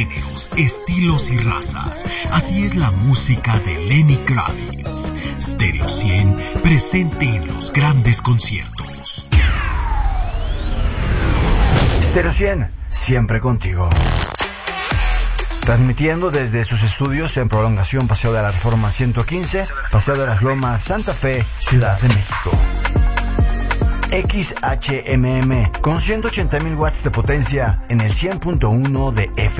géneros, estilos y razas. Así es la música de Lenny Kravitz. Stereo 100 presente en los grandes conciertos. Stereo 100, siempre contigo. Transmitiendo desde sus estudios en Prolongación Paseo de la Reforma 115, Paseo de las Lomas, Santa Fe, Ciudad de México. XHMM con 180,000 watts de potencia en el 100.1 de FM.